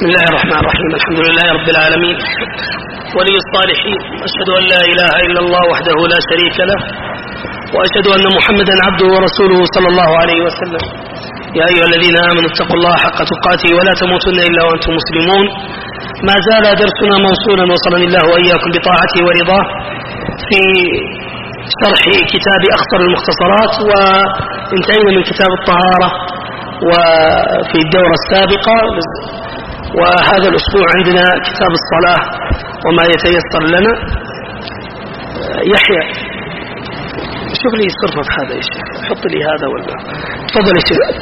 بسم الله الرحمن الرحيم. الحمد لله رب العالمين ولي الصالحين، أشهد أن لا إله إلا الله وحده لا شريك له، وأشهد أن محمدا عبده ورسوله صلى الله عليه وسلم. يا أيها الذين آمنوا اتقوا الله حق تقاته ولا تموتن إلا وأنتم مسلمون. ما زال درسنا موصولا وصلني الله وإياكم بطاعته ورضاه في شرح كتاب أخطر المختصرات، وانتهينا من كتاب الطهارة وفي الدورة السابقة، وهذا الأسبوع عندنا كتاب الصلاة وما يتيسر لنا. يحيى شوف لي صرفة في هذا يا شيخ، حط لي هذا ولا تفضل يا شيخ.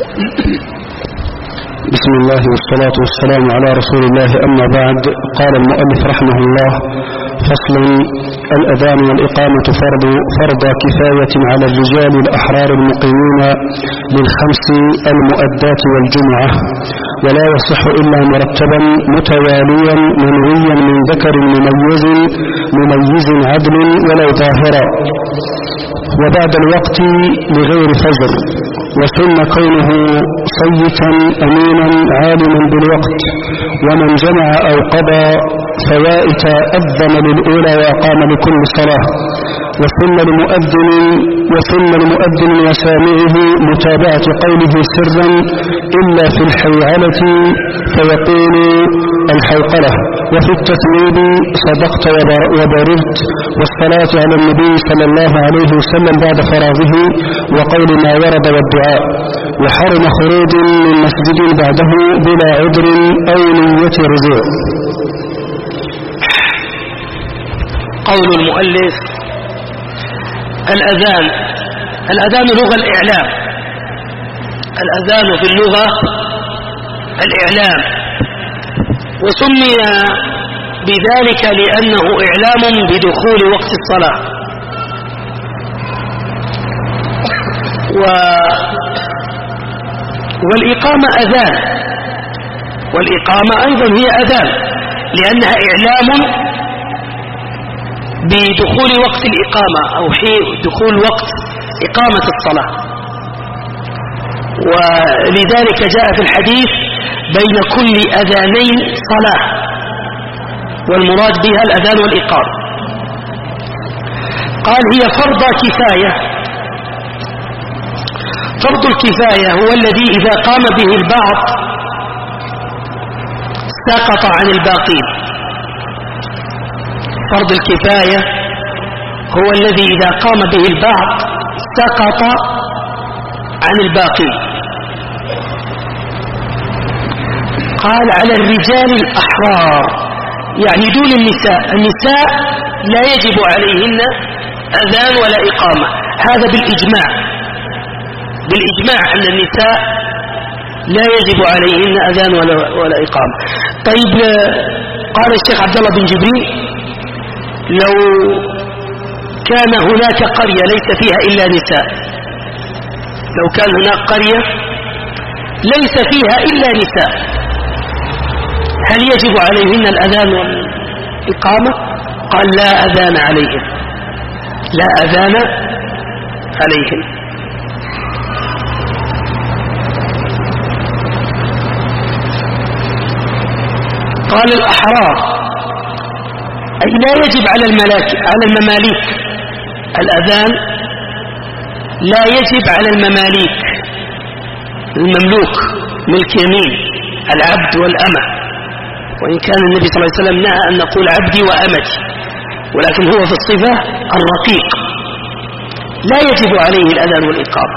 بسم الله والصلاة والسلام على رسول الله، أما بعد. قال المؤلف رحمه الله: فصل: الأذان والإقامة فرض كفاية على الرجال الأحرار المقيمين للخمس المؤدات والجمعة، ولا يصح إلا مرتبا متواليا منويا من ذكر مميز عدل ولو ظاهرا، وبعد الوقت لغير فجر، وسن كونه صيتا أمينا عالما بالوقت، ومن جمع أو قضى فوائت أذن للأولى وأقام لكل صلاة، وسن لمؤذن وسامعه متابعة قوله سرا إلا في الحيعلة فيقول الحوقلة، وفي التثويب صدقت وبررت، والصلاة على النبي صلى الله عليه وسلم بعد فراغه، وقول ما ورد والدعاء، وحرم خروج من مسجد بعده بلا عذر أو نية رجوع. قول المؤلف: الأذان لغة الإعلام. الأذان في اللغة الإعلام، وسمي بذلك لأنه إعلام بدخول وقت الصلاة، والإقامة أذان، والإقامة أيضا هي أذان لأنها إعلام بدخول وقت الإقامة أو حين دخول وقت إقامة الصلاة. ولذلك جاء في الحديث: بين كل أذانين صلاة، والمراد بها الأذان والإقامة. قال: هي فرض كفاية. فرض الكفاية هو الذي إذا قام به البعض سقط عن الباقين. فرض الكفاية هو الذي إذا قام به البعض سقط عن الباقين. قال: على الرجال الأحرار، يعني دون النساء. النساء لا يجب عليهن أذان ولا إقامة، هذا بالإجماع أن النساء لا يجب عليهن أذان ولا إقامة. طيب، قال الشيخ عبد الله بن جبريل: لو كان هناك قرية ليس فيها إلا نساء، لو كان هناك قرية ليس فيها إلا نساء، هل يجب عليهن الأذان والإقامة؟ قال: لا أذان عليهن، لا أذان عليهن. قال: الأحرار، أي لا يجب على المماليك الأذان، لا يجب على المماليك، المملوك ملك يمين، العبد والأمة، وإن كان النبي صلى الله عليه وسلم نهى أن نقول عبدي وأمتي، ولكن هو في الصفة الرقيق، لا يجب عليه الأذان والإقامة.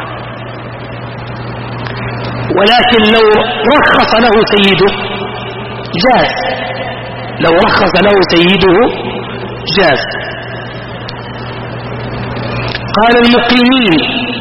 ولكن لو رخص له سيده جاز، لو رخص له سيده جاز. قال: المقيمين،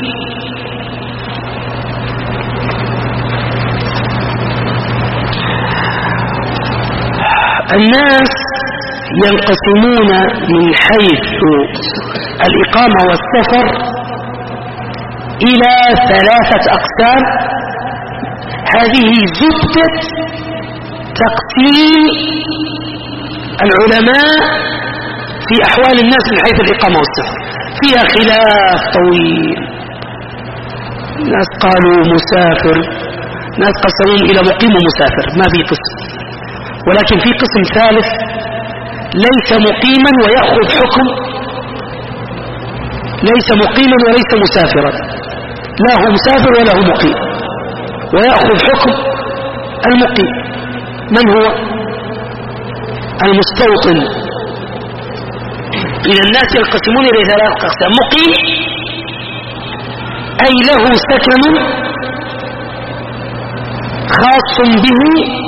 الناس ينقسمون من حيث الإقامة والسفر إلى 3 أقسام. هذه زبدة تقسيم العلماء في أحوال الناس من حيث الإقامة والسفر، فيها خلاف طويل. ناس قالوا مسافر، ناس قسموهم إلى مقيم ومسافر، ما في قسم. ولكن في قسم ثالث ليس مقيما ويأخذ حكم، ليس مقيما وليس مسافرا، لا هو مسافر ولا هو مقيم، ويأخذ حكم المقيم. من هو؟ المستوطن. إذا الناس ينقسمون إلى ثلاث أقسام: مقيم أي له سكن خاص به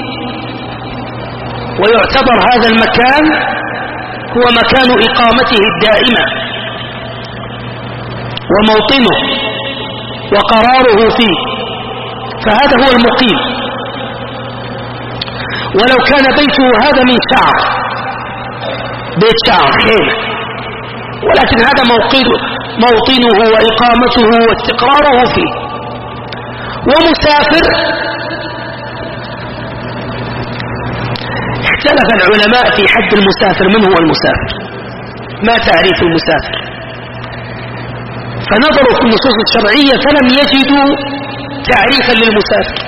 ويعتبر هذا المكان هو مكان إقامته الدائمة وموطنه وقراره فيه، فهذا هو المقيم. ولو كان بيته هذا من شعر، بيت شعر خيمة، ولكن هذا موطنه وإقامته واستقراره فيه. ومسافر، اختلف العلماء في حد المسافر. من هو المسافر؟ ما تعريف المسافر؟ فنظروا في النصوص الشرعية فلم يجدوا تعريفا للمسافر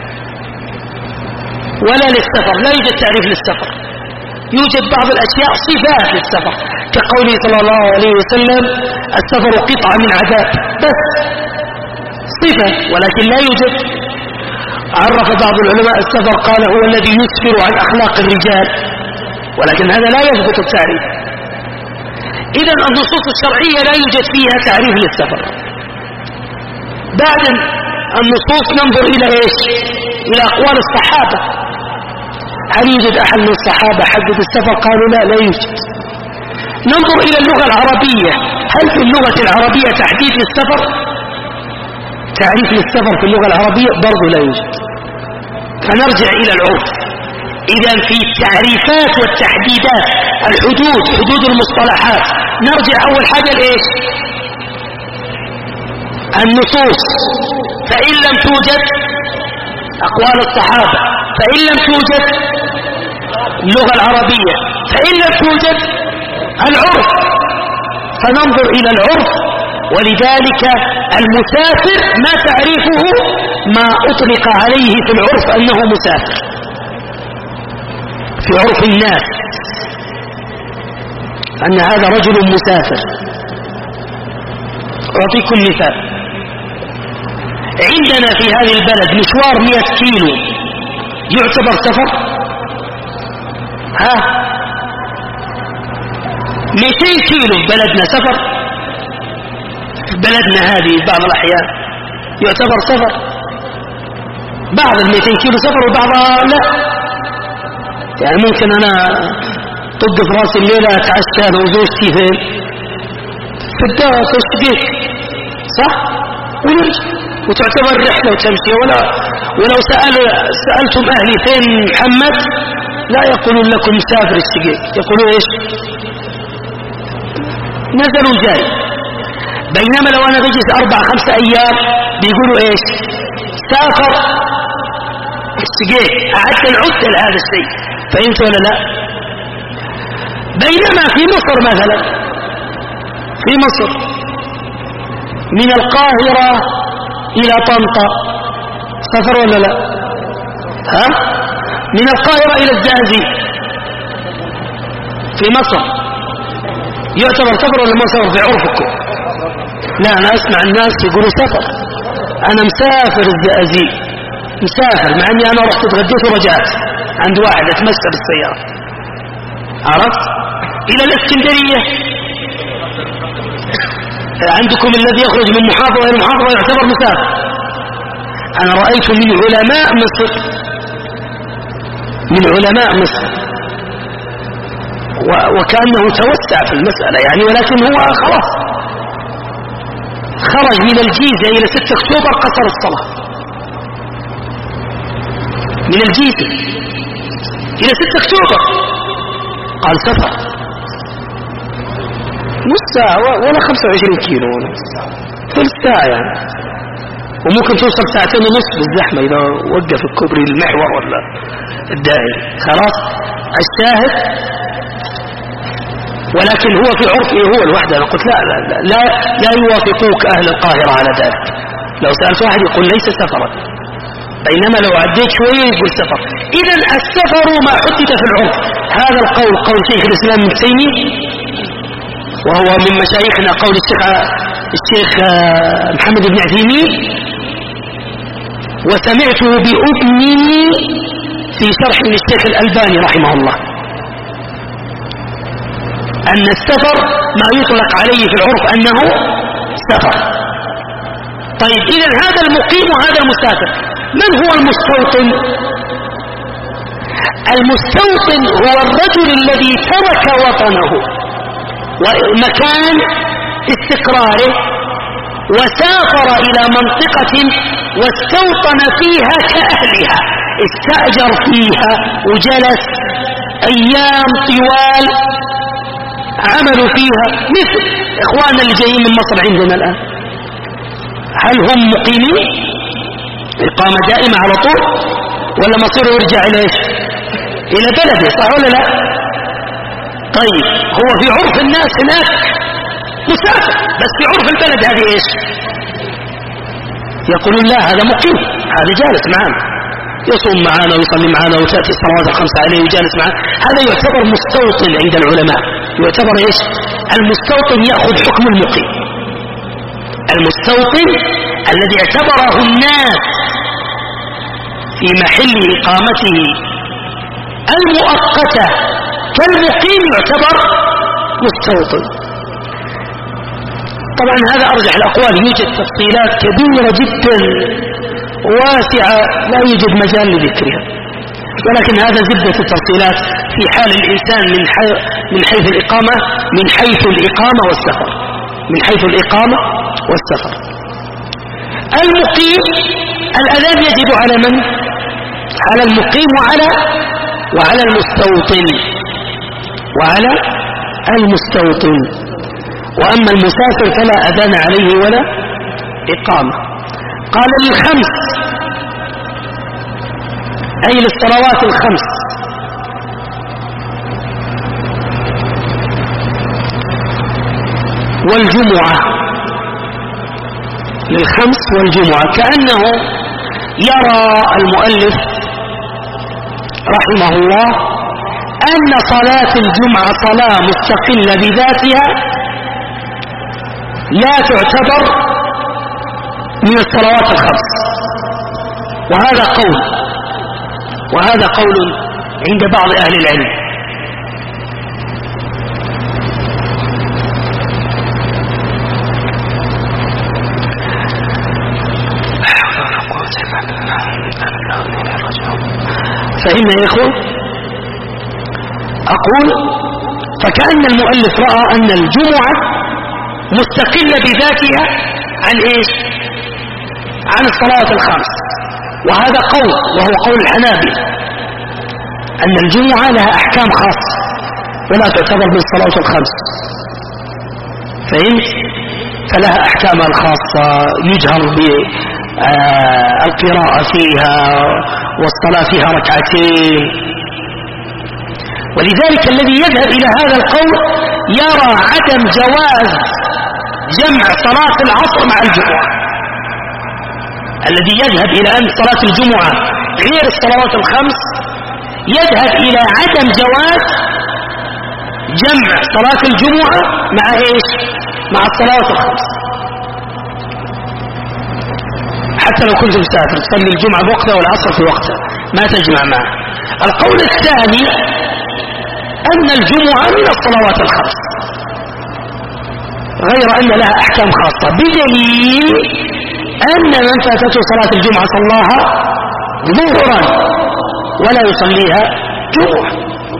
ولا للسفر، لا يوجد تعريف للسفر. يوجد بعض الأشياء صفات للسفر، كقوله صلى الله عليه وسلم: السفر قطعة من عذاب، بس صفة، ولكن لا يوجد. عرف بعض العلماء السفر قال: هو الذي يسفر عن أخلاق الرجال، ولكن هذا لا يثبت التعريف. إذن النصوص الشرعية لا يوجد فيها تعريف للسفر. بعد النصوص ننظر إلى إيش؟ إلى أقوال الصحابة. هل يوجد أحد من الصحابة حدد السفر؟ قالوا لا، لا يوجد. ننظر إلى اللغة العربية، هل في اللغة العربية تحديد للسفر؟ تعريف للسفر في اللغة العربية برضو لا يوجد. فنرجع إلى العرف. إذا في التعريفات والتحديدات، الحدود، حدود المصطلحات، نرجع أول حاجة لإيش؟ النصوص. فإن لم توجد أقوال الصحابة، فإن لم توجد اللغة العربية، فإن لم توجد العرف، فننظر إلى العرف. ولذلك المسافر ما تعريفه؟ ما أطلق عليه في العرف أنه مسافر في عرف الناس، أن هذا رجل مسافر. أعطيكم مثال: عندنا في هذه البلد مشوار 100 كيلو يعتبر سفر؟ 200 كيلو في بلدنا سفر؟ في بلدنا هذه بعض الأحيان يعتبر سفر. بعض 200 كيلو سفر وبعضها لا. يعني ممكن أنا طق في راسي الليلة أتعشى أنا وزوجتي في الدار في الشقيق، صح؟ ونرجع وتعتبر رحلة وتمشي. ولو سألتم أهلي فين محمد لا يقولون لكم مسافر الشقيق، يقولون إيش؟ نزل وجاي. بينما لو أنا بجلس 4-5 أيام بيقولوا إيش؟ سافر الشقيق، أعد العدة لهذا الشيء. فهمت ولا لا؟ بينما في مصر مثلا، في مصر من القاهرة إلى طنطا سفر ولا لا؟ من القاهرة إلى الزقازيق في مصر يعتبر سفر ولا ما سفر في عرفكم؟ لا، أنا أسمع الناس يقولوا سفر. أنا مسافر الزقازيق، مسافر، مع أني أنا رحت اتغديت ورجعت عند واحد اتمشى بالسيارة، عرفت؟ إلى الإسكندرية. عندكم الذي يخرج من محافظة إلى محافظة يعتبر مسافر. أنا رأيت من علماء مصر، من علماء مصر، وكأنه توسع في المسألة يعني، ولكن هو خلاص خرج من الجيزة إلى 6 أكتوبر قصر الصلاة، من الجيزة إلى 6 أكتوبر قال سفر نص ساعة ولا 25 كيلو، ثلث ساعة يعني، وممكن توصل 2.5 ساعة بالزحمة إذا وقف الكوبري المحور ولا الدائري. خلاص الشاهد. ولكن هو في عرفه هو الوحدة. أنا قلت لا يوافقوك أهل القاهرة على ذلك. لو سألت واحد يقول ليس سفرا، بينما لو عديت شوية يقول سفر. إذن السفر ما حدد في العرف. هذا القول قول شيخ الإسلام ابن تيمية، وهو من مشايخنا قول الشيخ محمد بن عثيمين، وسمعته بأذني في شرح للشيخ الألباني رحمه الله، أن السفر ما يطلق عليه في العرف أنه سفر. طيب إذن هذا المقيم وهذا المسافر، من هو المستوطن؟ المستوطن هو الرجل الذي ترك وطنه ومكان استقراره وسافر إلى منطقة واستوطن فيها كأهلها، استأجر فيها وجلس أيام طوال عملوا فيها، مثل إخواننا اللي جايين من مصر عندنا الآن، هل هم مقيمين إقامة دائمة على طول، ولا مصيره يرجع إلى بلده؟ صح ولا لا؟ طيب هو في عرف الناس هناك مسافر، بس في عرف البلد هذه إيش؟ يقولون لا هذا مقيم، هذا جالس معنا، يصوم معنا ويصلي معنا وتأتي الصلوات الخمس عليه ويجالس معنا، هذا يعتبر مستوطن عند العلماء. يعتبر إيش؟ المستوطن يأخذ حكم المقيم. المستوطن الذي اعتبره الناس في محل إقامته المؤقتة كالمقيم يعتبر مستوطن. طبعا هذا أرجح الأقوال، يوجد تفصيلات كبيرة جدا واسعة لا يوجد مجال لذكرها، ولكن هذا زبدة التفصيلات في حال الإنسان من حيث الإقامة، من حيث الإقامة والسفر، من حيث الإقامة والسفر. المقيم الأذان يجب على من؟ على المقيم وعلى المستوطن، وعلى المستوطن. وأما المسافر فلا أذان عليه ولا إقامة. قال للخمس أي للصلوات الخمس، والجمعة، للخمس والجمعة، كأنه يرى المؤلف رحمه الله أن صلاة الجمعة صلاة مستقلة بذاتها لا تعتبر من الصلوات الخمس، وهذا قول عند بعض أهل العلم. فإن يا إخوة أقول فكأن المؤلف رأى أن الجمعة مستقلة بذاتها عن إيش؟ عن الصلاة الخمس، وهذا قول وهو قول الحنابلة أن الجمعة لها أحكام خاصة ولا تعتبر من الصلاة الخمس، فهمت؟ فلها أحكامها الخاصة، يجهر بالقراءة فيها والصلاة فيها ركعتين. ولذلك الذي يذهب إلى هذا القول يرى عدم جواز جمع صلاة العصر مع الجمعة. الذي يذهب إلى أن صلاة الجمعة غير الصلوات الخمس يذهب إلى عدم جواز جمع صلاة الجمعة مع إيش؟ مع الصلوات الخمس. حتى لو كنت مسافر تصلي الجمعة بوقتها والعصر في وقتها ما تجمع معه. القول الثاني أن الجمعة من الصلوات الخمس، غير أن لها أحكام خاصة، بدليل أن من فاتته صلاة الجمعة صلاها ظهرا ولا يصليها جمعة،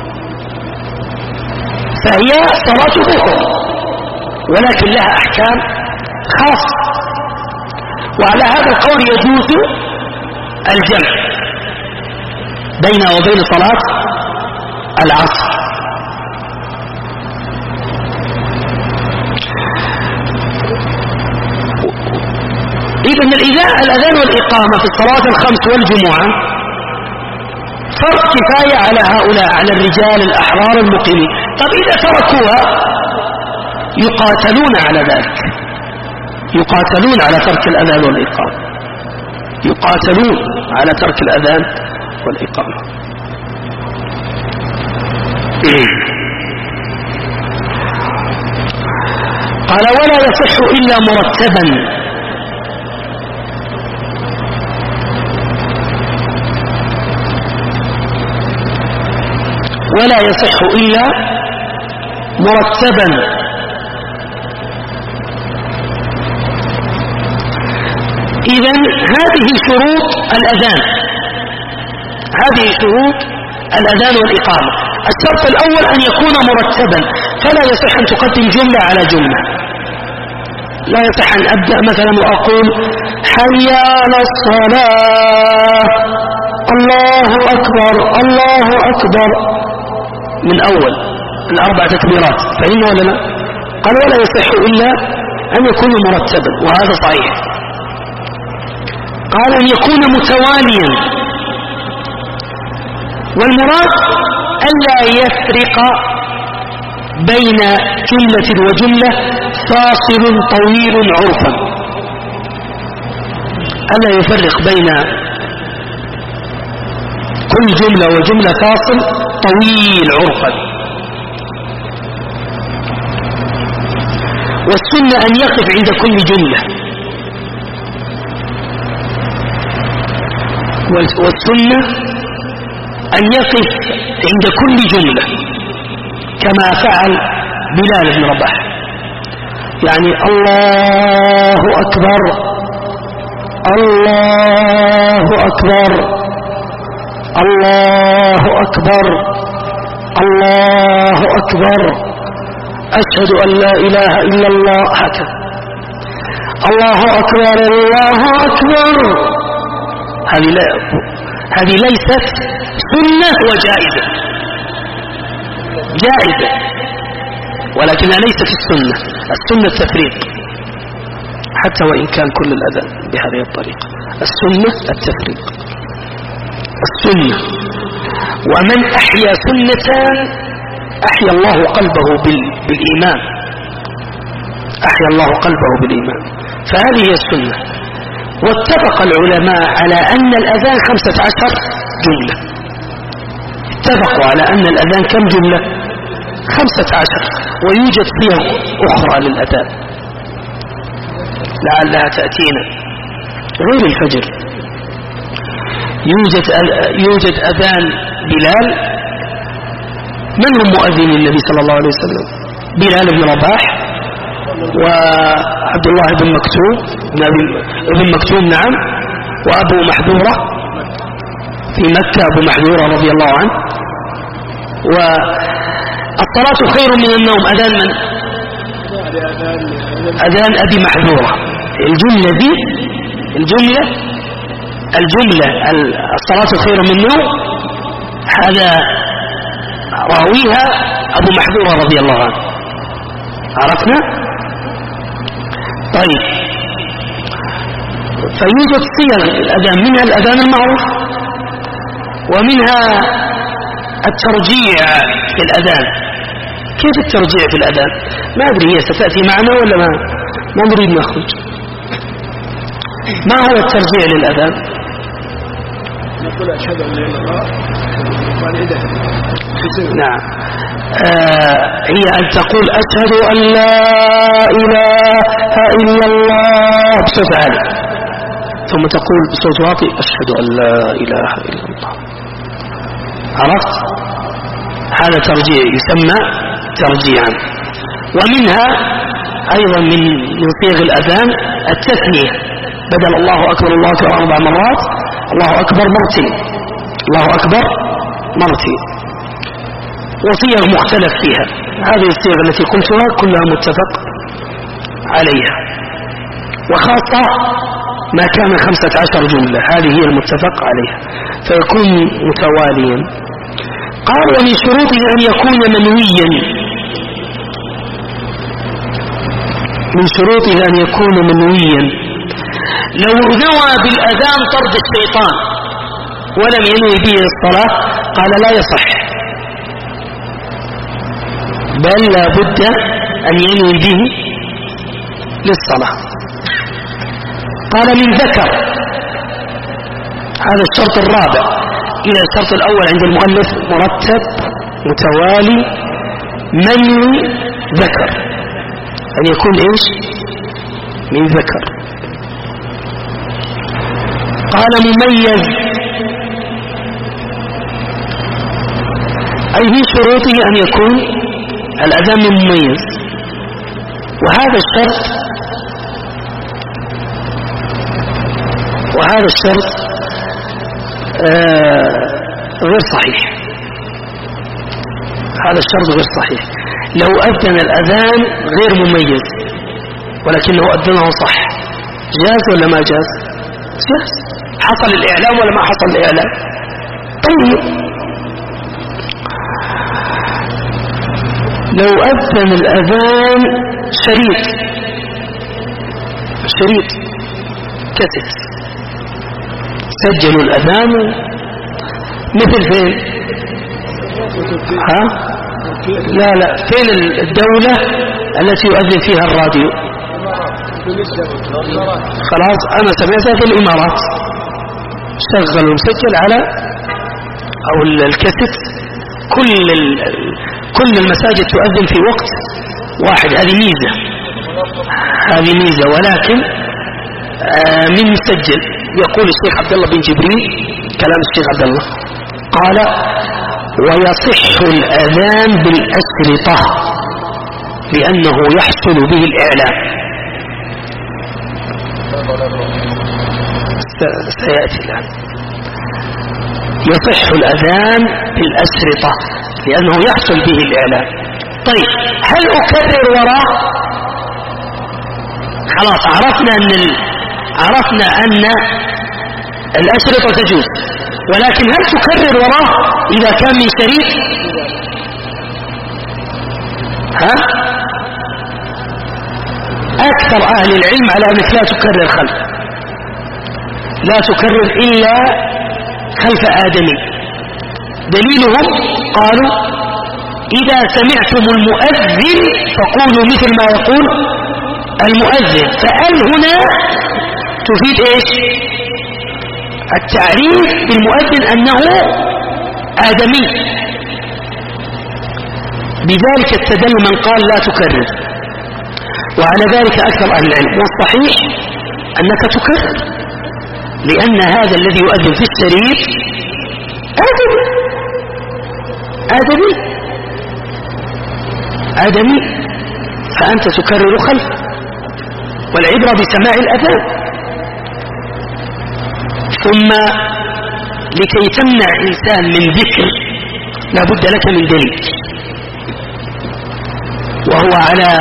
فهي صلاة ظهر ولكن لها أحكام خاصة. وعلى هذا القول يجوز الجمع بينها وبين صلاة العصر. إذن الأذان والإقامة في الصلاة الخمس والجمعة فرض كفاية على هؤلاء، على الرجال الأحرار المقيمين. طب إذا تركوها يقاتلون على ذلك، يقاتلون على ترك الأذان والإقامة. يقاتلون على ترك الأذان والإقامة. قال ولا يصح إلا مرتبا. ولا يصح إلا مرتبا. إذن هذه شروط الأذان، هذه شروط الأذان والإقامة. الشرط الأول أن يكون مرتبا، فلا يصح أن تقدم جملة على جملة. لا يصح أن أبدأ مثلا وأقول حي على الصلاة الله أكبر الله أكبر من أول الأربع تكبيرات، فإنه ولا لا؟ قال ولا يصح إلا أن يكون مرتبا، وهذا صحيح. قال أن يكون متواليا، والمراد ألا يفرق بين جملة وجملة فاصل طويل عرفا، ألا يفرق بين كل جملة وجملة فاصل طويل عرفا. والسنة أن يقف عند كل جملة، والسنة أن يقف عند كل جملة كما فعل بلال بن رباح، يعني الله أكبر الله أكبر الله أكبر الله أكبر أشهد أن لا إله إلا الله، هكذا الله أكبر الله أكبر. هذه ليست سنة وجائزة، جائزة ولكنها ليست السنة. السنة التفريق، حتى وإن كان كل الأذان بهذه الطريقة. السنة التفريق، السنة. ومن أحيا سنة أحيا الله قلبه بالإيمان، أحيا الله قلبه بالإيمان، فهذه هي السنة. واتفق العلماء على أن الأذان 15 جملة، اتفقوا على أن الأذان كم جملة؟ 15. ويوجد صيغ أخرى للأذان لعلها تأتينا غير الفجر. يوجد أذان بلال. من هم مؤذن النبي صلى الله عليه وسلم؟ بلال بن رباح وعبد الله بن مكتوم ابن مكتوم، نعم، وأبو محذورة في مكة، أبو محذورة رضي الله عنه. والصلاة خير من النوم أذان من؟ أذان أبي محذورة. الجملة دي الجملة الصلاة خير من النوم، هذا راويها أبو محذورة رضي الله عنه. عرفنا؟ طيب، فيوجد صيغ الأذان، منها الأذان المعروف، ومنها الترجيع في الأذان. كيف الترجيع في الأذان؟ ما أدري هي ستأتي معنا ولا ما نريد نخرج. ما هو الترجيع للأذان؟ نقول أشهد أن لا إله إلا الله. نعم، هي أن تقول أشهد أن لا إله إلا الله بصوت عالي، ثم تقول بصوت واطي أشهد أن لا إله إلا الله. عرفت؟ هذا ترجيع، يسمى ترجيعا. ومنها أيضا من صيغ الأذان التثنية، بدل الله أكبر الله أكبر 4 مرات، الله أكبر مرتين، الله أكبر مرتين. وصيغ مختلف فيها. هذه الصيغ التي قلتها كلها متفق عليها، وخاصة ما كان 15 جملة، هذه هي المتفق عليها، فيكون متواليا. قال ومن شروطه أن يكون منويا، من شروطه أن يكون منويا. لو نوى بالأذان طرد الشيطان ولم ينوي به الصلاة قال لا يصح، بل لا بد أن ينوي به للصلاة. قال من ذكر هذا الشرط الرابع. إلى الشرط الأول عند المؤلف مرتب متوالي منوي ذكر، أن يكون إيش؟ من ذكر. قال مميز، أي من شروطه أن يكون الأذان مميز، وهذا الشرط غير صحيح. هذا الشرط غير صحيح. لو أذن الأذان غير مميز ولكنه أذنه صح، جاز ولا ما جاز؟ جاز. حصل الإعلام ولا ما حصل الإعلام؟ طيب لو أذن الأذان شريط كتب سجلوا الأذان مثل فين؟ لا فين الدولة التي يؤذن فيها الراديو؟ خلاص أنا سمعتها في الإمارات، شغلوا مسجل على أو الكاسيت، كل المساجد تؤذن في وقت واحد. هذه ميزة ولكن من مسجل. يقول الشيخ عبد الله بن جبريل، كلام الشيخ عبد الله، قال ويصح الأذان بالأشرطة لأنه يحصل به الإعلام. سيأتي الآن. يصح الأذان بالأشرطة لأنه يحصل به الإعلام. طيب هل أكرر وراء؟ خلاص عرفنا أن الأشرطة تجوز، ولكن هل تكرر وراء إذا كان من شريط؟ أكثر أهل العلم على أنك لا تكرر لا تكرر إلا خلف آدمي. دليلهم قالوا إذا سمعتم المؤذن فقولوا مثل ما يقول المؤذن. فأل هنا تفيد إيش؟ التعريف بالمؤذن أنه آدمي. بذلك استدل من قال لا تكرر، وعلى ذلك أكثر أهل العلم. والصحيح أنك تكرر، لأن هذا الذي يؤذن في الشريط آدمي، فأنت تكرر خلفه، والعبرة بسماع الأذان. ثم لكي تمنع إنسان من ذكر لا بد لك من دليل، وهو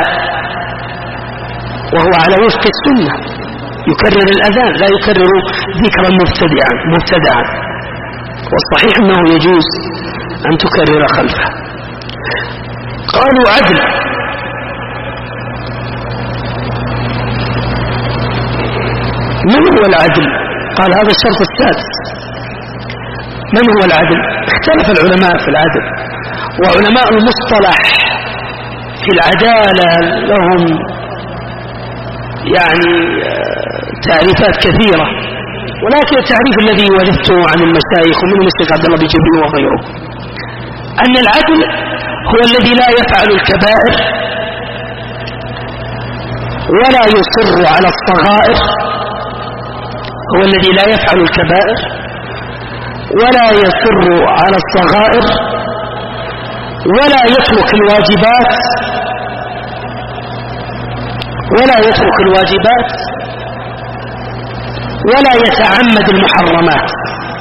على وفق السنة، يكرر الأذان لا يكرر ذكرا مبتدعا. والصحيح أنه يجوز أن تكرر خلفه. قالوا عدل. من هو العدل؟ قال هذا الشرط السادس. من هو العدل؟ اختلف العلماء في العدل، وعلماء المصطلح في العدالة لهم يعني تعريفات كثيرة، ولكن التعريف الذي وجدته عن المشايخ ومنهم الشيخ عبد الله بن جبريل وغيره أن العدل هو الذي لا يفعل الكبائر ولا يصر على الصغائر، هو الذي لا يفعل الكبائر ولا يصر على الصغائر ولا يترك الواجبات ولا يتعمد المحرمات.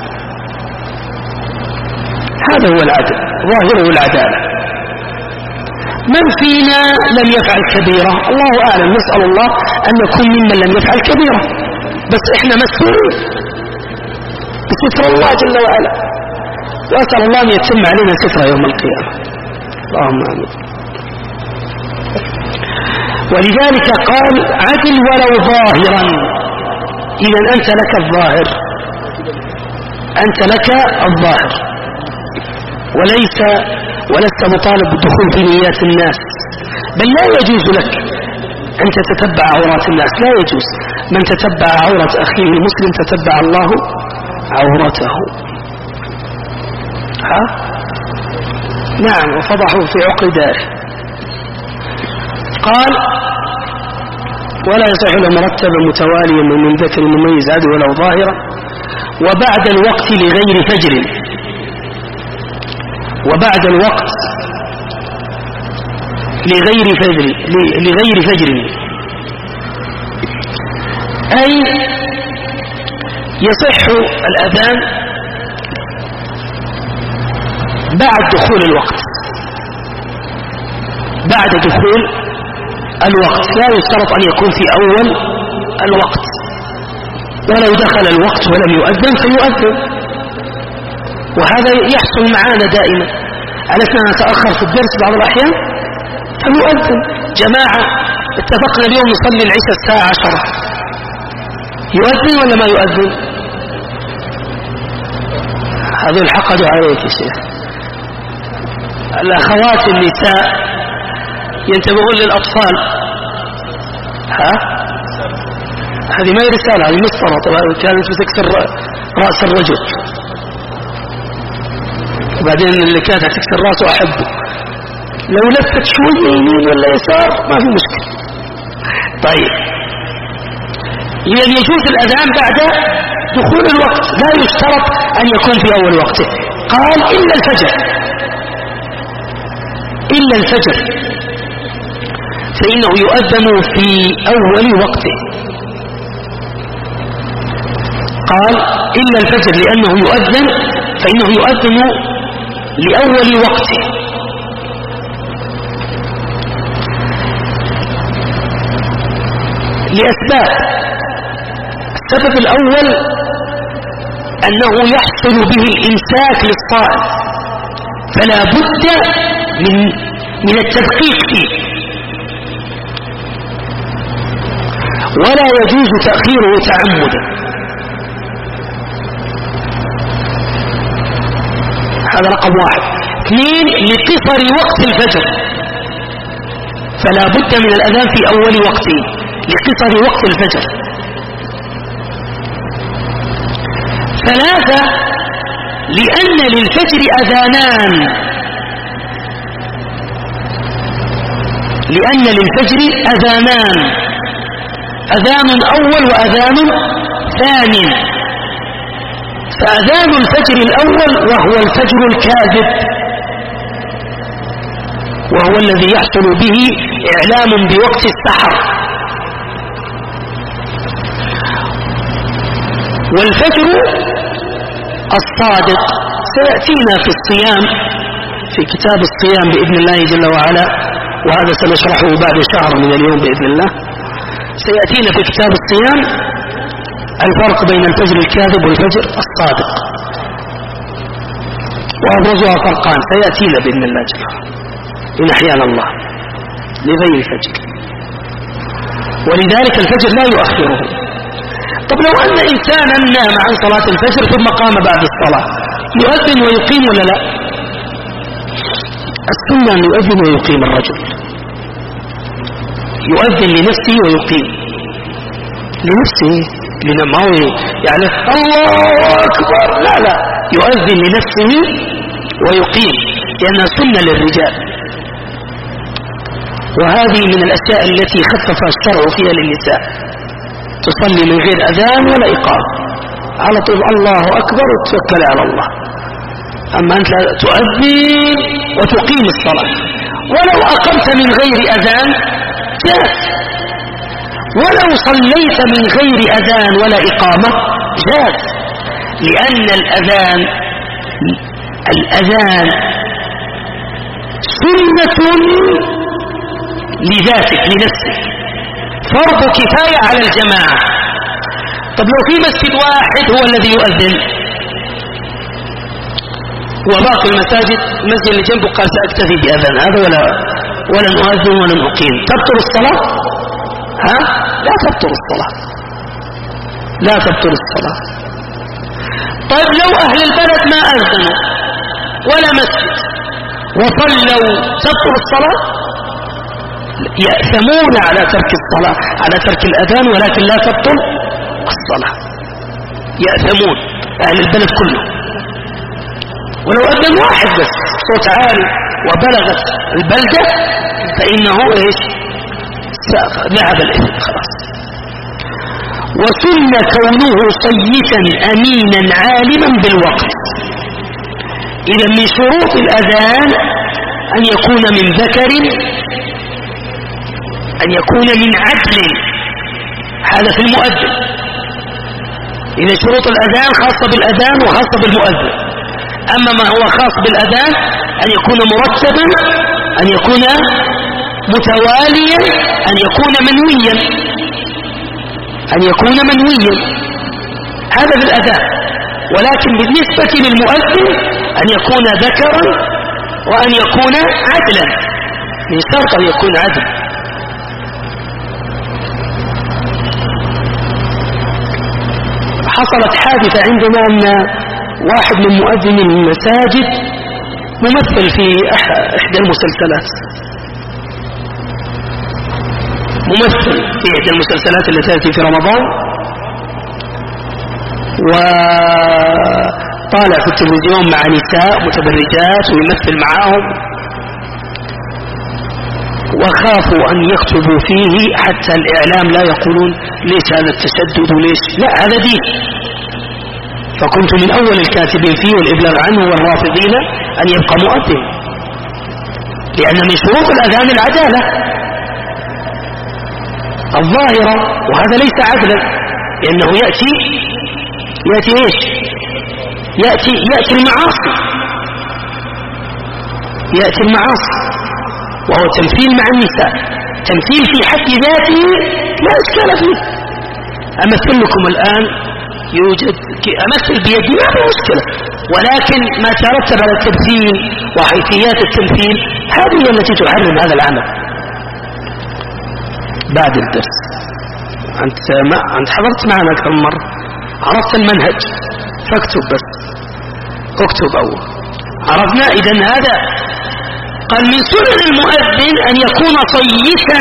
هذا هو العدل، ظاهره العدالة. من فينا لم يفعل كبيرة؟ الله أعلم، نسأل الله أن نكون ممن لم يفعل كبيرة، بس إحنا مسؤولين بستر الله جل وعلا، وأسأل الله أن يتم علينا سترة يوم القيامة، اللهم آمين. ولذلك قال عدل ولو ظاهرا. إذا أنت لك الظاهر ولست مطالب بالدخول في نيات الناس، بل لا يجوز لك أن تتتبع عورات الناس، لا يجوز. من تتبع عورة أخيه المسلم تتبع الله عورته. نعم، وفضحوا في عقر داره. قال ولا يصح له مرتبا متواليا من ذكر مميز عدو ولو ظاهرا وبعد الوقت لغير فجر. وبعد الوقت لغير فجر أي يصح الأذان بعد دخول الوقت. بعد دخول الوقت لا يشترط أن يكون في أول الوقت، ولو دخل الوقت ولم يؤذن فيؤذن، وهذا يحصل معنا دائما. ألسنا نتأخر في الدرس بعض الأحيان فنؤذن. جماعة اتفقنا اليوم نصلي العشاء الساعة 10، يؤذن ولا ما يؤذن؟ هذا الحقد عليك يا شيخ. الأخوات النساء ينتبهون للأطفال. هذه ما هي رسالة، هذه مسطرة طبعا كانت بتكسر رأس الرجل، وبعدين اللي كانت هتكسر رأسه أحبه، لو لفت شوية يمين ولا يسار ما في مشكلة. طيب، إذا يجوز الأذان بعد دخول الوقت، لا يشترط أن يكون في أول وقته. قال إلا الفجر، إلا الفجر فإنه يؤذن في أول وقته. قال إلا الفجر لأنه يؤذن، فإنه يؤذن لأول وقته. لأسباب. السبب الأول أنه يحصل به الإمساك للصائم، فلا بد من التدقيق فيه، ولا يجوز تأخيره تعمدا. هذا رقم 1. 2 لقصر وقت الفجر، فلا بد من الأذان في أول وقته لقصر وقت الفجر. 3 لأن للفجر أذانان، لأن للفجر أذانان، أذان أول وأذان ثاني. فأذان الفجر الأول وهو الفجر الكاذب، وهو الذي يحصل به إعلام بوقت السحر. والفجر الصادق سيأتينا في الصيام، في كتاب الصيام بإذن الله جل وعلا، وهذا سنشرحه بعد شهر من اليوم بإذن الله. سيأتينا في كتاب الصيام الفرق بين الفجر الكاذب والفجر الصادق، وأبرزها فرقان سيأتينا بإذن الله جل وعلا إن أحيانا الله لغير فجر، ولذلك الفجر لا يؤخره. طب لو أن إنسانا نام عن صلاة الفجر ثم قام بعد الصلاة، يؤذن ويقيم ولا لا؟ السنة أن يؤذن ويقيم الرجل، يؤذن لنفسه ويقيم لنفسه، لنموه يعني الله أكبر، لا، يؤذن لنفسه ويقيم، لأنها سنة للرجال. وهذه من الأشياء التي خفف الشرع فيها للنساء، تصلي من غير أذان ولا إقامة، على طول الله أكبر وتتوكل على الله. أما أنت تؤذن وتقيم الصلاة، ولو أقمت من غير أذان جاز، ولو صليت من غير أذان ولا إقامة جاز، لأن الأذان سنة لذاتك لنفسك، فرض كفاية على الجماعة. طب لو في مسجد واحد هو الذي يؤذن وباقي المساجد، المسجد اللي جنبه قال سأكتفي بأذان هذا ولا نؤذن ولا نقيم، تبطل الصلاة؟ لا تبطل الصلاة، لا تبطل الصلاة. طيب لو أهل البلد ما أذنوا ولا مسجد وصلوا، تبطل الصلاة؟ يأثمون على ترك الصلاة، على ترك الأذان، ولكن لا تبطل الصلاة، يأثمون. أهل البلد كله. ولو أذن واحد بس صوت عالي وبلغت البلدة فإنه إيش؟ ذهب الإثم خلاص. وسن كونه صيتا أمينا عالما بالوقت. إذا من شروط الأذان أن يكون من ذكر، أن يكون من عدل، هذا في المؤذن. إذا شروط الأذان خاصة بالأذان وخاصة بالمؤذن. أما ما هو خاص بالأذان أن يكون مرتبا، أن يكون متواليا، أن يكون منويا، أن يكون منويا، هذا بالأذان. ولكن بالنسبة للمؤذن أن يكون ذكرا وأن يكون عدلا، من شرط أن يكون عدل. حصلت حادثة عندنا أن واحد من مؤذن المساجد ممثل في إحدى المسلسلات، ممثل في إحدى المسلسلات التي تأتي في رمضان، وطالع في التلفزيون مع نساء متبرجات ويمثل معاهم، وخافوا أن يكتبوا فيه حتى الإعلام لا يقولون ليش هذا التشدد وليش، لا هذا دين. فكنت من أول الكاتبين فيه والإبلاغ عنه والرافضين أن يبقى مؤذن، لأن من شروط الأذان العدالة الظاهرة، وهذا ليس عدلا، لأنه يأتي إيش؟ يأتي المعاصي، يأتي المعاصي، وهو تمثيل مع النساء، تمثيل في حد ذاته لا إشكال فيه. أمثل لكم الآن، يوجد أمثل بيدي ما في مشكلة، ولكن ما ترتب على التمثيل وحيثيات التمثيل هذه هي التي تحرم هذا العمل. بعد الدرس أنت حضرت معنا أكثر من مرة، عرفت المنهج، فاكتب بس، اكتب أول، عرفنا. إذن هذا قال من سنن المؤذن أن يكون صيتا.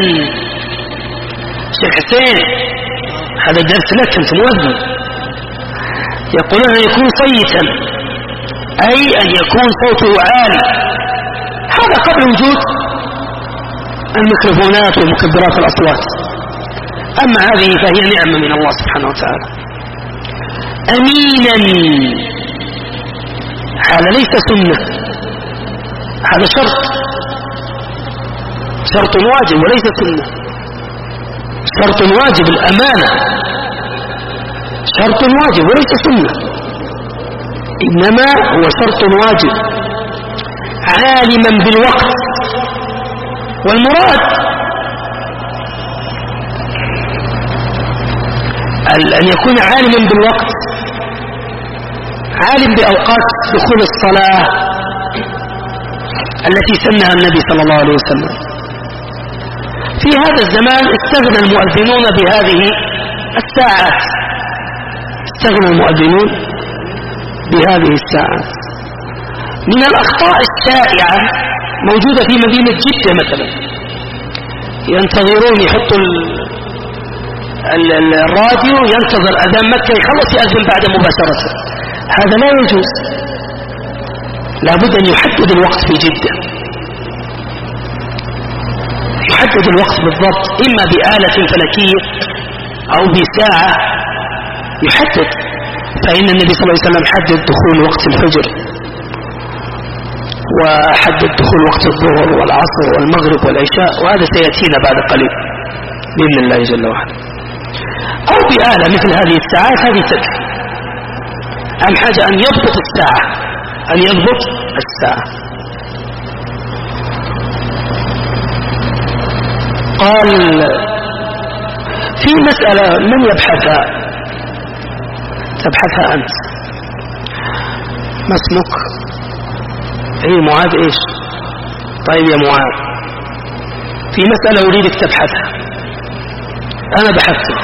شيخ حسين هذا الدرس لك، أنت مؤذن. يقولون أن يكون صيتا أي أن يكون صوته عالي، هذا قبل وجود الميكروفونات ومكبرات الأصوات. أما هذه فهي نعمة من الله سبحانه وتعالى. أمينا، هذا ليس سنة، هذا شرط واجب وليس سنة. شرط واجب الأمانة، شرط واجب وليس سنة، إنما هو شرط واجب. عالما بالوقت، والمراد أن يكون عالما بالوقت، عالم بأوقات دخول الصلاة التي سنها النبي صلى الله عليه وسلم. في هذا الزمان استغنى المؤذنون بهذه الساعات، استغنى المؤذنون بهذه الساعات. من الأخطاء الشائعة موجودة في مدينة جدة مثلا، ينتظرون يحطوا الراديو، ينتظر أذان مكة يخلص يأذن بعد مباشرة. هذا لا يجوز، لابد أن يحدد الوقت في جدة، يحدد الوقت بالضبط، إما بآلة فلكية أو بساعة يحدد. فإن النبي صلى الله عليه وسلم حدد دخول وقت الفجر، وحدد دخول وقت الظهر والعصر والمغرب والعشاء، وهذا سيأتينا بعد قليل بإذن الله جل وعلا. أو بآلة مثل هذه الساعات، هذه تكفي. أهم حاجة أن يضبط الساعة، أن يضبط الساعة. قال في مسألة من يبحثها؟ تبحثها أنت. ما اسمك؟ معاذ إيش؟ طيب يا معاذ، في مسألة أريدك تبحثها، أنا بحثتها.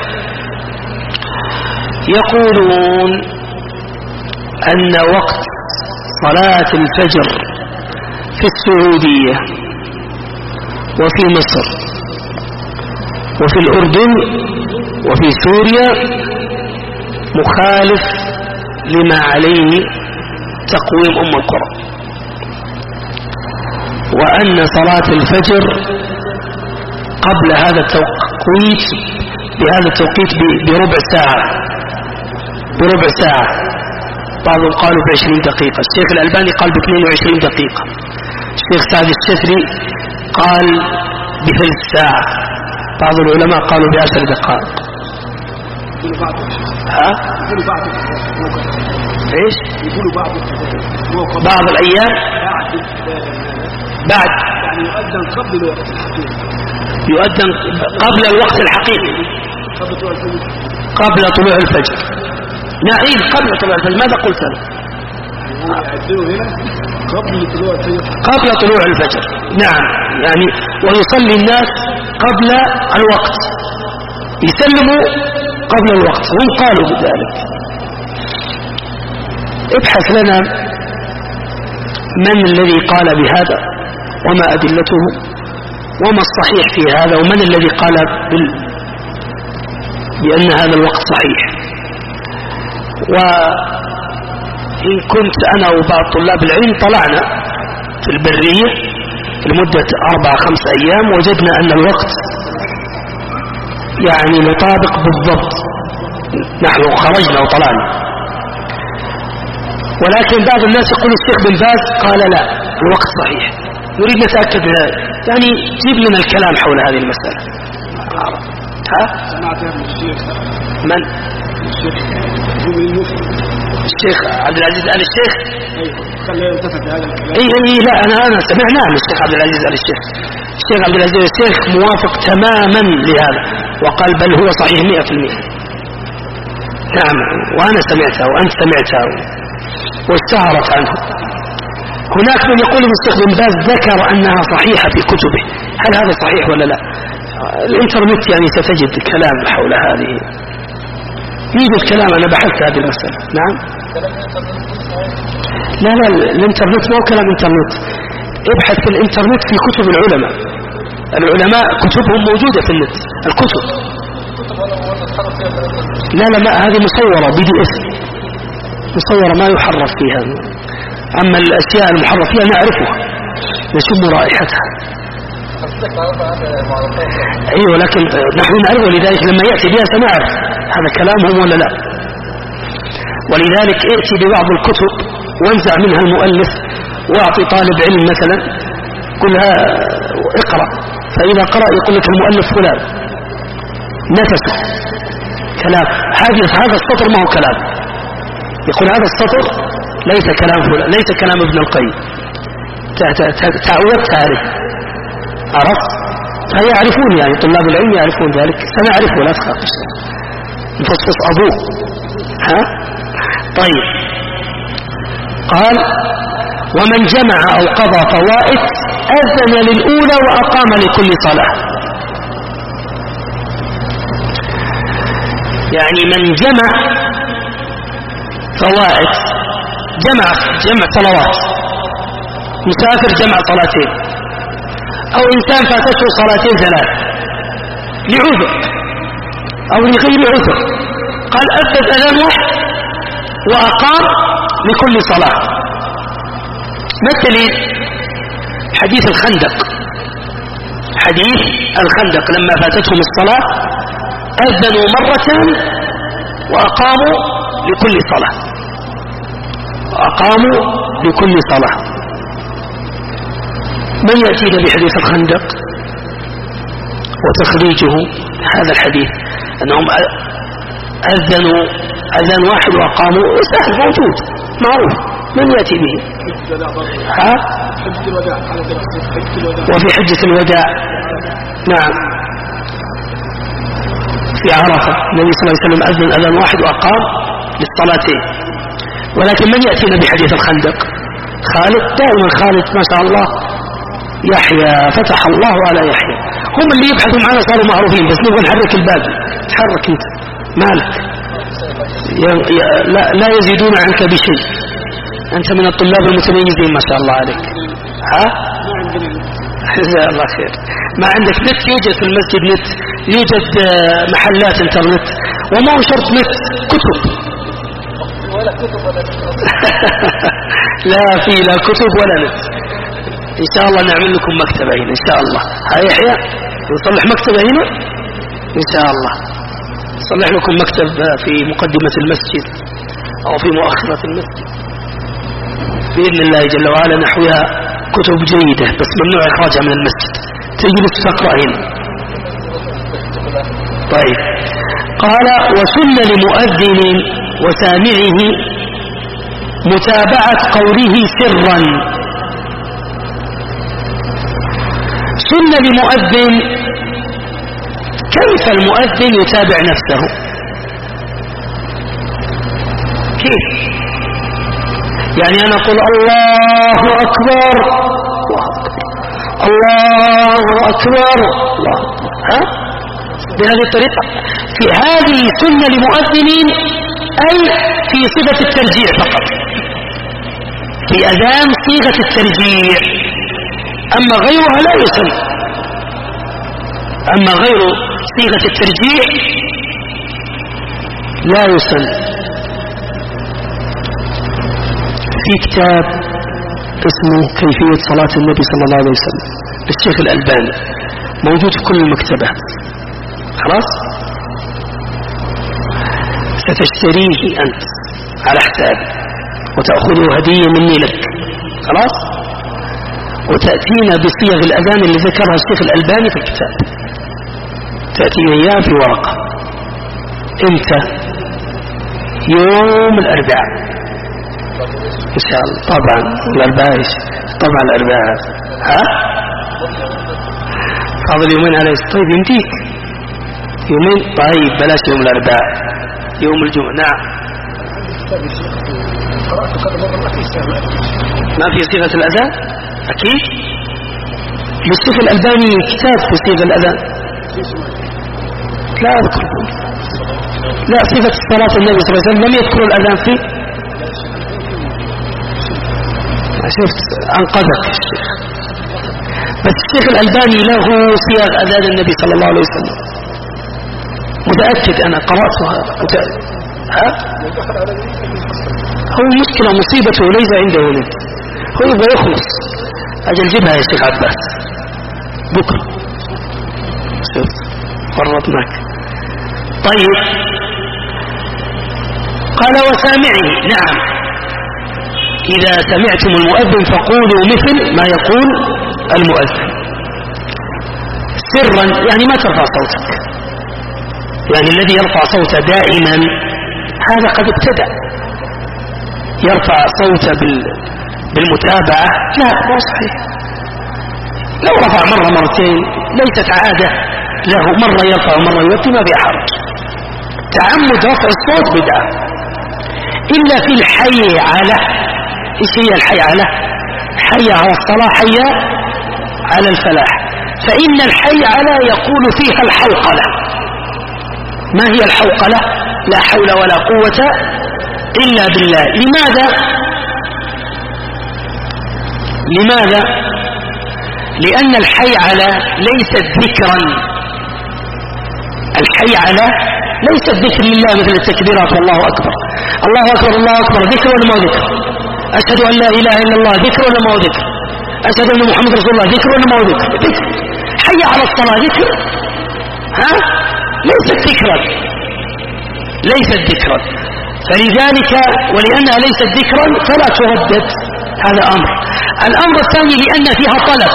يقولون أن وقت صلاة الفجر في السعودية وفي مصر وفي الأردن وفي سوريا مخالف لما عليه تقويم أم القرى، وأن صلاة الفجر قبل هذا التوقيت بهذا التوقيت بربع ساعة، بعضهم قالوا ب20 دقيقة، الشيخ الألباني قال ب22 دقيقة، الشيخ سعد الشتري قال ب3 ساعة، بعض العلماء قالوا ب10 دقائق. ايش؟ يقولوا بعض الأيام بعد يعني يؤذن قبل الوقت الحقيقي، يؤذن قبل الوقت الحقيقي، قبل طلوع الفجر. نعيد قبل طلوع الفجر. ماذا قلت أنا؟ قبل طلوع الفجر. نعم، يعني ويصلي الناس قبل الوقت، يسلموا قبل الوقت، هم قالوا بذلك. ابحث لنا من الذي قال بهذا وما أدلته وما الصحيح في هذا، ومن الذي قال بأن هذا الوقت صحيح. وإن كنت أنا وبعض طلاب العلم طلعنا في البرية لمدة 4-5 أيام، وجدنا أن الوقت يعني مطابق بالضبط، نحن خرجنا وطلعنا. ولكن بعض الناس يقول الشيخ بن باز قال لا الوقت صحيح، نريد نتأكد من هذا. يعني جيب لنا الكلام حول هذه المسألة. سمعت من الشيخ من؟ الشيخ عبد العزيز آل الشيخ. خليه يلتفت هذا الكلام. لا أنا سمعنا من الشيخ عبد العزيز آل الشيخ. الشيخ عبد العزيز آل الشيخ موافق تماما لهذا، وقال بل هو صحيح 100%. نعم، وأنا سمعتها وأنت سمعتها واشتهرت عنه. هناك من يقول ان الشيخ بن باز ذكر أنها صحيحة في كتبه، هل هذا صحيح ولا لا؟ الانترنت يعني ستجد كلام حول هذه، يوجد كلام، أنا بحثت هذه المسألة. نعم، لا الانترنت مو كلام انترنت، ابحث في الانترنت في كتب العلماء كتبهم موجودة في النت، الكتب. لا هذه مصورة PDF، مصورة ما يحرف فيها. أما الأشياء المحرف فيها نعرفها، نشم رائحتها. أيوة، لكن نحن نعرفه، لذلك لما يأتي بها سنعرف هذا كلامهم ولا لا. ولذلك ائتي ببعض الكتب وانزع منها المؤلف، واعطي طالب علم مثلا قلها اقرأ، فإذا قرأ يقول لك المؤلف فلان، نفسه كلام، هذا السطر ما هو كلام، يقول هذا السطر ليس كلام فلان، ليس كلام ابن القيم، تعودت عليه، عرفت؟ فيعرفون، يعني طلاب العلم يعرفون ذلك، سنعرفه لا تخاف، نفصفص أبوه. طيب، قال ومن جمع أو قضى فوائد أذن للأولى وأقام لكل صلاة. يعني من جمع فوائد، جمع صلوات، مسافر جمع صلاتين، أو إنسان فاتته صلاتين 3 لعذر أو لغير عذر، قال أذن أذان واحد وأقام لكل صلاة. مثل حديث الخندق لما فاتتهم الصلاة أذنوا مرة وأقاموا لكل صلاة. من يأتينا بحديث الخندق وتخريجه هذا الحديث أنهم أذنوا أذان واحد وأقاموا، سهل موجود معروف، من يأتي به؟ وفي حجة الوداع. نعم، في عرفة النبي صلى الله عليه وسلم أذن أذان واحد وأقام للصلاتين. ولكن من يأتينا بحديث الخندق؟ خالد، دائما خالد ما شاء الله، يحيى فتح الله على يحيى، هم اللي يبحثوا معنا صاروا معروفين، بس نبغى نحرك الباب، تحرك انت مالك، لا يزيدون عنك بشيء، انت من الطلاب المتميزين ما شاء الله عليك. جزاه الله خير. ما عندك نت؟ يوجد في المسجد نت، يوجد محلات انترنت، وما هو شرط نت، كتب لا كتب ولا لا في لا كتب ولا نت. إن شاء الله نعمل لكم مكتبة هنا إن شاء الله. هاي يحيى نصلح مكتبة هنا إن شاء الله. نصلح لكم مكتب في مقدمة المسجد أو في مؤخرة المسجد بإذن الله جل وعلا، نحوها كتب جيدة بس ممنوع إخراجها من المسجد، تجلس تقرأ هنا. طيب قال وسن لمؤذن وسامعه متابعة قوله سرا. سن لمؤذن، كيف المؤذن يتابع نفسه؟ كيف يعني أنا أقول الله أكبر الله أكبر الله، ها بهذه الطريقة؟ في هذه سنة لمؤذنين أي في صيغة الترجيع فقط، في أذان صيغة الترجيع، أما غيرها لا يسن. أما غير صيغة الترجيع لا يسن. في كتاب اسمه كيفية صلاة النبي صلى الله عليه وسلم للشيخ الألباني، موجود في كل المكتبات، خلاص ستشتريه أنت على حسابي وتأخذه هدية مني لك، خلاص، وتأتينا بصيغ الأذان اللي ذكرها الشيخ الألباني في الكتاب، تأتينا إياه في ورقة. إمتى؟ يوم الأربعاء إن شاء الله. طبعا الأربعاء، طبعا الأربعاء، ها فاضل يومين على طيب يمديك يومين. طيب بلاش يوم الأربعاء، يوم الجمعة. نعم ما في صيغة الأذان أكيد. للشيخ الألباني كتاب في صيغة الأذان، لا أذكر، لا صيغة الصلاة النبي صلى الله عليه وسلم لم يذكر الأذان فيه. شفت أنقذك الشيخ. بس الشيخ الألباني له صيغ أذان النبي صلى الله عليه وسلم، متأكد أنا قرأتها ها؟ هو مشكلة مصيبته ليس عنده ولد، هو يبغى يخلص. أجل جيبها يا شيخ عباس بكرة، شوف فرطناك. طيب قال وسامعه، نعم إذا سمعتم المؤذن فقولوا مثل ما يقول المؤذن سرا، يعني ما ترفع صوتك، يعني الذي يرفع صوته دائما هذا قد ابتدأ، يرفع صوته بالمتابعة، لا مو صحيح. لو رفع مرة مرتين ليست عادة له، مرة يرفع ومرة يوطي ما في حرج. تعمد رفع الصوت بدعة، إلا في الحي على. إيش هي الحي على؟ حي على الصلاة، حي على الفلاح. فإن الحي على يقول فيها الحوقلة. ما هي الحوقلة؟ لا حول ولا قوة إلا بالله. لماذا؟ لأن الحي على ليست ذكرا، الحي على ليست ذكر لله مثل التكبيرات والله أكبر، الله أكبر الله أكبر، ذكر ولا ما ذكر؟ أشهد أن لا إله إلا الله، ذكر ولا ما ذكر؟ أشهد أن محمد رسول الله، ذكر ولا ما ذكر؟ ذكر. حي على الصلاة ذكر؟ ها؟ ليست ذكرا، ليست ذكرا. فلذلك ولأنها ليست ذكرا فلا تردد، هذا أمر. الأمر الثاني لأن فيها طلب،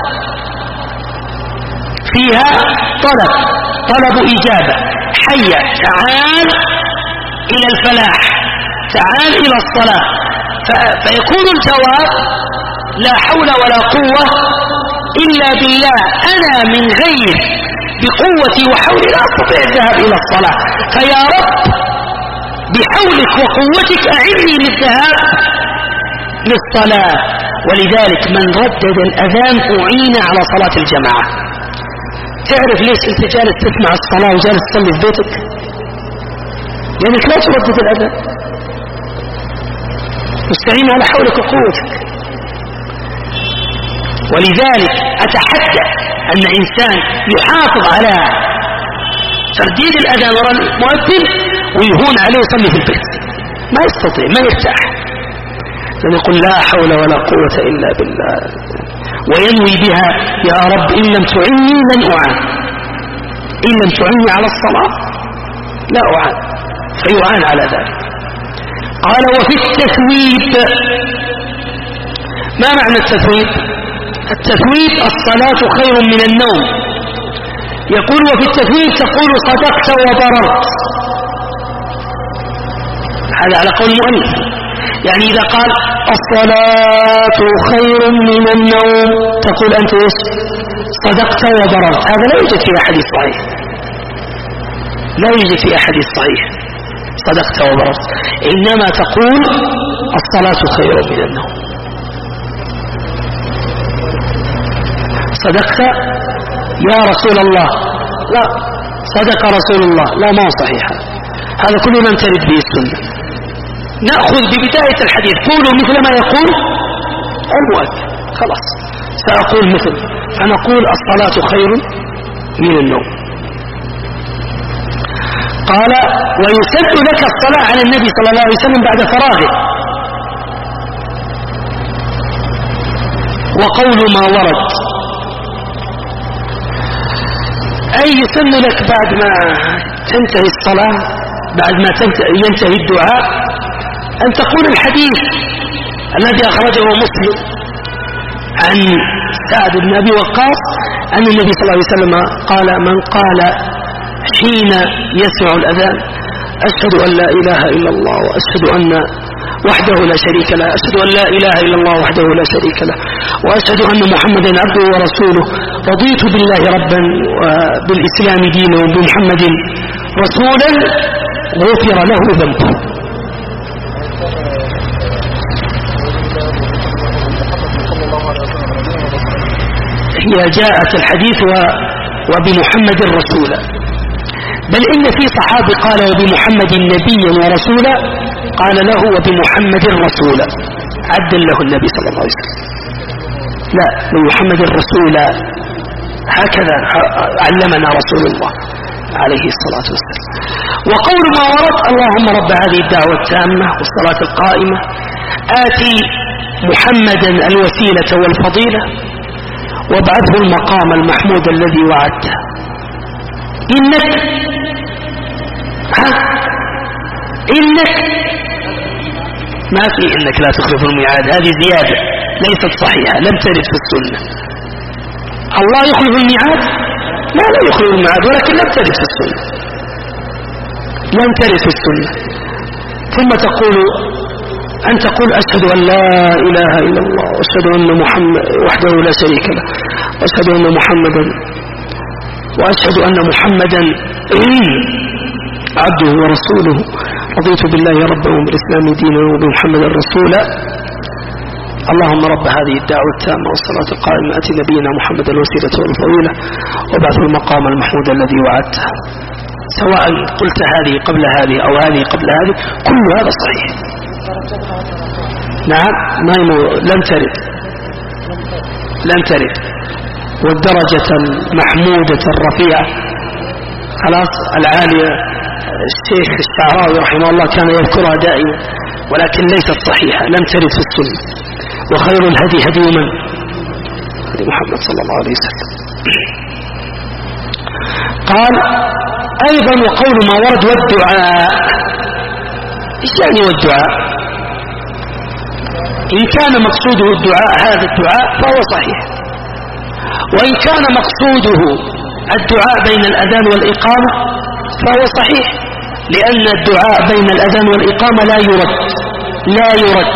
فيها طلب إجابة. حي تعال إلى الفلاح، تعال إلى الصلاة، فيكون الجواب لا حول ولا قوة إلا بالله، أنا من غير بقوتي وحولي لا أستطيع الذهاب إلى الصلاة، فيا رب بحولك وقوتك أعني للذهاب للصلاة. ولذلك من ردد الأذان أعين على صلاة الجماعة. تعرف ليش أنت جالس تسمع الصلاة وجالس تصلي في بيتك؟ لأنك لا تردد الأذان، مستعين على حولك وقوتك. ولذلك أتحدى أن إنسان يحافظ على ترديد الأذان وراء المؤذن ويهون عليه يصلي في البيت، ما يستطيع، ما يرتاح، يقول لا حول ولا قوة إلا بالله، وينوي بها يا رب إن لم تعني لن أعان، إن لم تعني على الصلاة لا أعان، فيعان على ذلك. قال وفي التثويب، ما معنى التثويب؟ التثويب الصلاة خير من النوم. يقول وفي التثويب تقول صدقت وبررت، هذا على قول المؤلف، يعني إذا قال الصلاة خير من النوم تقول أنت إيش؟ صدقت وبررت. هذا لا يوجد في أحاديث صحيح، لا يوجد في أحاديث صحيح صدقت وبررت، إنما تقول الصلاة خير من النوم. صدقت يا رسول الله، لا، صدق رسول الله، لا، ما هو صحيح. هذا كله لم ترد به السنة. نأخذ ببداية الحديث قولوا مثل ما يقول المؤذن، خلاص سأقول مثل، فنقول الصلاة خير من النوم. قال ويسد لك الصلاة على النبي صلى الله عليه وسلم بعد فراغه. وقول ما ورد، أي يسن لك بعد ما تنتهي الصلاة، بعد ما ينتهي الدعاء، أن تقول الحديث الذي أخرجه مسلم عن سعد بن أبي وقاص أن النبي صلى الله عليه وسلم قال من قال حين يسمع الأذان أشهد أن لا إله إلا الله وأشهد أن وحده لا شريك له، أشهد أن لا إله إلا الله وحده لا شريك له، وأشهد أن محمدا عبده ورسوله، رضيت بالله ربا وبالإسلام دينا وبمحمد رسولا، غفر له ذنبه. هي جاءت الحديث وبمحمد رسولا، بل إن في صحابي قال وبمحمد نبيا ورسولا، قال له وبمحمد رسولا، عدل له النبي صلى الله عليه وسلم، لا، بمحمد رسولا، هكذا علمنا رسول الله عليه الصلاة والسلام. وقول ما ورد اللهم رب هذه الدعوة التامة والصلاة القائمة آتي محمدا الوسيلة والفضيلة وابعثه المقام المحمود الذي وعدته، إنك إنك ما في إنك لا تخلف الميعاد، هذه زيادة ليست صحيحة، لم ترد في السنة. الله يخلف الميعاد؟ لا يخلف الميعاد، ولكن لم ترد في السنة، لم ترد في السنة. ثم تقول أن تقول أشهد أن لا إله إلا الله وأشهد أن محمد وحده لا شريك له وأشهد أن محمدا عبده ورسوله، رضيت بالله ربا وبالإسلام دينا وبمحمد رسولا، اللهم رب هذه الدعوة التامة والصلاة القائمة آت نبينا محمد الوسيلة والفضيلة وابعث المقام المحمود الذي وعدته. سواء قلت هذه قبل هذه أو هذه قبل هذه، كل هذا صحيح. نعم، لم ترد. والدرجة المحمودة الرفيعة خلاص العالية، الشيخ الشعراوي رحمه الله كان يذكرها دائما، ولكن ليست صحيحة، لم ترد في السنة. وخير الهدي هدي من؟ هدي محمد صلى الله عليه وسلم. قال أيضا وقول ما ورد والدعاء. إيش يعني والدعاء؟ إن كان مقصوده الدعاء هذا الدعاء فهو صحيح، وإن كان مقصوده الدعاء بين الأذان والإقامة فهو صحيح، لأن الدعاء بين الأذان والإقامة لا يرد.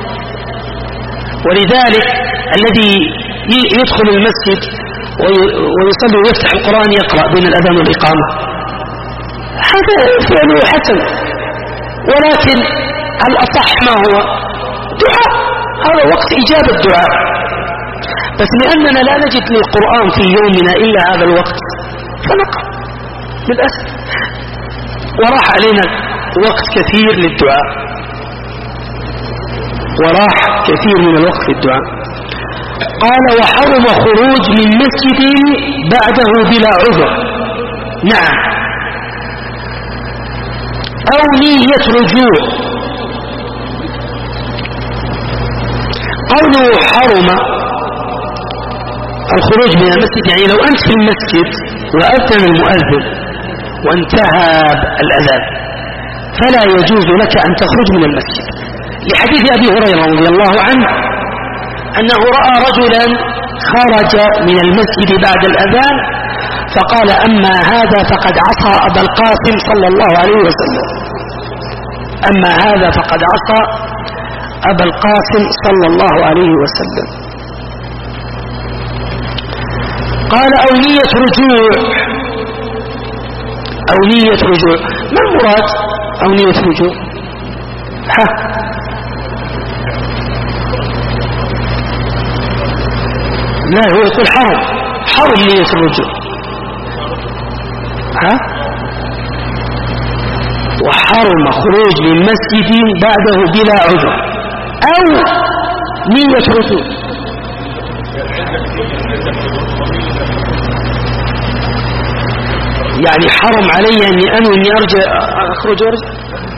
ولذلك الذي يدخل المسجد ويصلي ويفتح القرآن يقرأ بين الأذان والإقامة هذا فعله حسن، ولكن الأصح ما هو دعاء، هذا وقت إجابة الدعاء، بس لأننا لا نجد للقرآن في يومنا إلا هذا الوقت فنقرأ للأسف، وراح علينا وقت كثير للدعاء، وراح كثير من الوقت للدعاء. قال وحرم خروج من مسجد بعده بلا عذر، نعم، أو نية رجوع قوله حرم الخروج من المسجد، يعني لو أنت في المسجد وأذن المؤذن وانتهى الأذان فلا يجوز لك أن تخرج من المسجد، لحديث أبي هريرة رضي الله عنه أنه رأى رجلا خرج من المسجد بعد الأذان فقال أما هذا فقد عصى أبا القاسم صلى الله عليه وسلم، أما هذا فقد عصى أبا القاسم صلى الله عليه وسلم. قال أو نية رجوع، أو نية رجوع، ما المراد أو نية رجوع؟ لا هو يقول حرم نية الرجوع، وحرم خروج من مسجد بعده بلا عذر أو نية رجوع. يعني حرم علي أني أنوي أرجع أخرج وارجع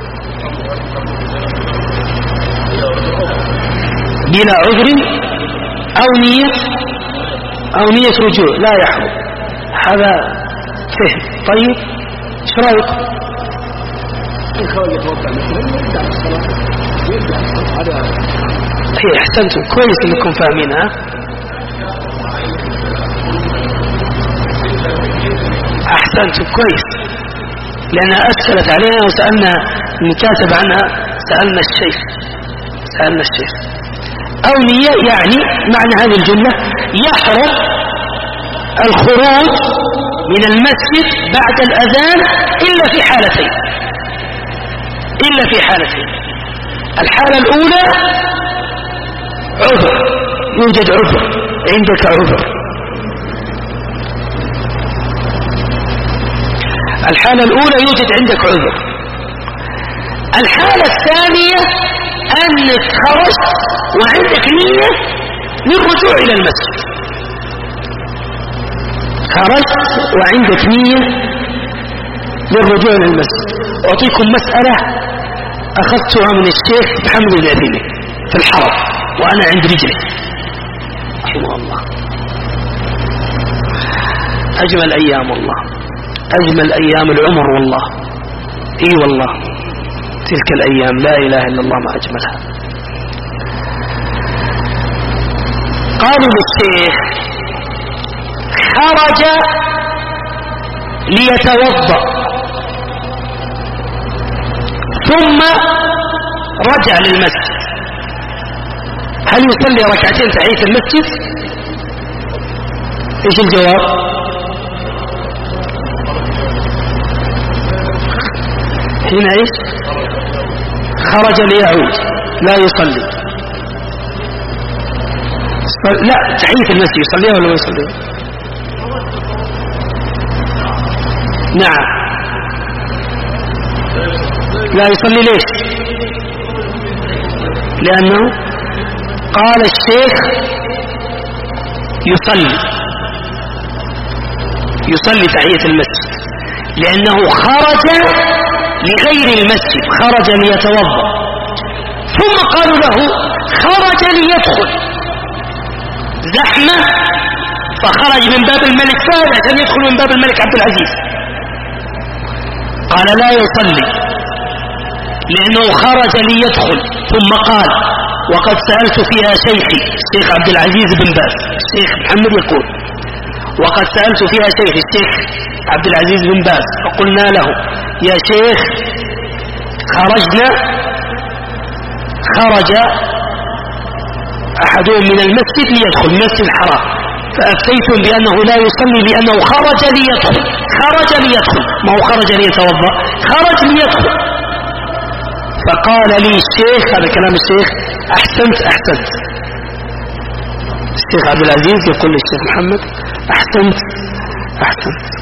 بلا عذر أو نية رجوع، لا يحرم. هذا فهم. طيب ايش رايك؟ هي احسنتم، كويس انكم فاهمينها. احسنتم كويس، لانها اشكلت علينا وسالنا نكاتب عنها، سالنا الشيخ او نية، يعني معنى هذه الجملة يحرم الخروج من المسجد بعد الأذان إلا في حالتين. الحالة الأولى عذر، يوجد عذر، عندك عذر. الحالة الأولى يوجد عندك عذر. الحالة الثانية أنك خرجت وعندك نية للرجوع إلى المسجد، خرجت وعندك نية للرجوع إلى المسجد. أعطيكم مسألة أخذتها من الشيخ محمد العثيمين في الحرم وأنا عند رجلي رحمه الله. أجمل أيام والله، أجمل أيام العمر والله. إي والله تلك الأيام لا إله إلا الله ما أجملها. قالوا للشيخ خرج ليتوضأ ثم رجع للمسجد، هل يصلي ركعتين تحية المسجد؟ ايش الجواب؟ هنا ايش؟ خرج ليعود لا يصلي. لا تحية المسجد يصليها ولا ما يصليها؟ نعم لا يصلي. ليش؟ لأنه قال الشيخ يصلي تحية المسجد لأنه خرج لغير المسجد، خرج ليتوضأ، ثم قالوا له خرج ليدخل، زحمة فخرج من باب الملك فهد عشان يدخل من باب الملك عبد العزيز. قال لا يصلي لأنه خرج ليدخل، ثم قال وقد سألت فيها شيخي الشيخ عبد العزيز بن باز، الشيخ محمد يقول وقد سألت فيها شيخي الشيخ عبد العزيز بن باز فقلنا له يا شيخ خرج أحدهم من المسجد ليدخل المسجد الحرام، فأفتيتم بأنه لا يصلي لأنه خرج ليدخل، ما هو خرج ليتوضأ، خرج ليدخل. فقال لي الشيخ، هذا كلام الشيخ، أحسنت. الشيخ عبد العزيز يقول للشيخ محمد أحسنت.